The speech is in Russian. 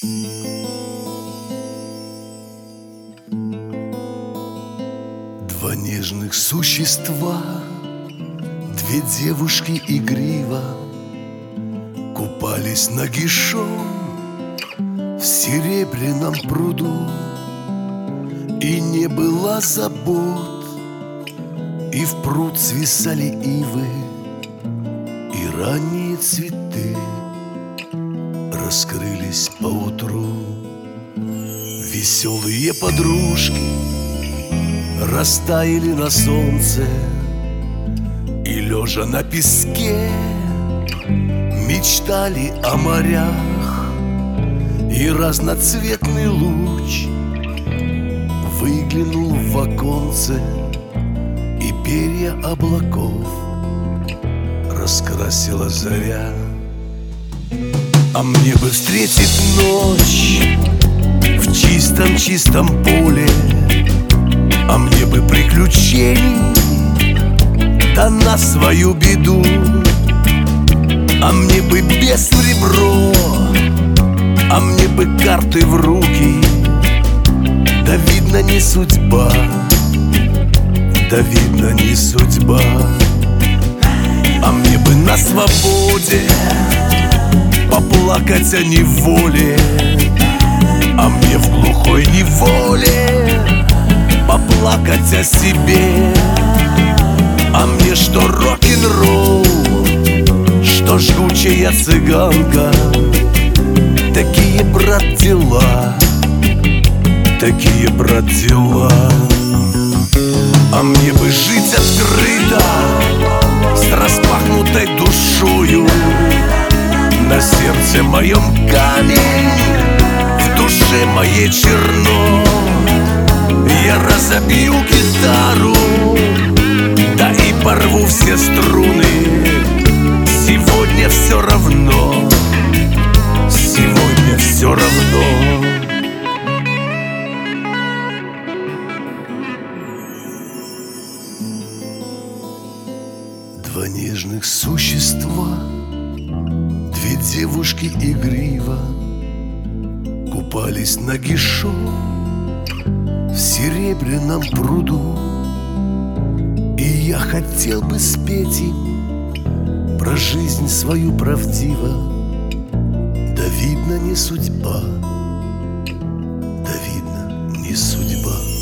Два нежных существа, две девушки игриво купались нагишом в серебряном пруду. И не было забот, и в пруд свисали ивы, и ранние цветы раскрылись поутру. Веселые подружки растаяли на солнце, и, лежа на песке, мечтали о морях. И разноцветный луч выглянул в оконце, и перья облаков раскрасила заря. А мне бы встретить ночь в чистом-чистом поле, а мне бы приключений, да на свою беду. А мне бы без в ребро, а мне бы карты в руки. Да видно не судьба, да видно не судьба. А мне бы на свободе поплакать о неволе, а мне в глухой неволе поплакать о себе. А мне что рок-н-ролл, что жгучая цыганка, такие, брат, дела, такие, брат, дела. А мне бы жить открыто, с распахнутой душою. На сердце моем камень, в душе моей черно. Я разобью гитару, да и порву все струны. Сегодня все равно, сегодня все равно. Два нежных существа, две девушки игриво купались нагишом в серебряном пруду. И я хотел бы спеть им про жизнь свою правдиво. Да видно не судьба, да видно не судьба.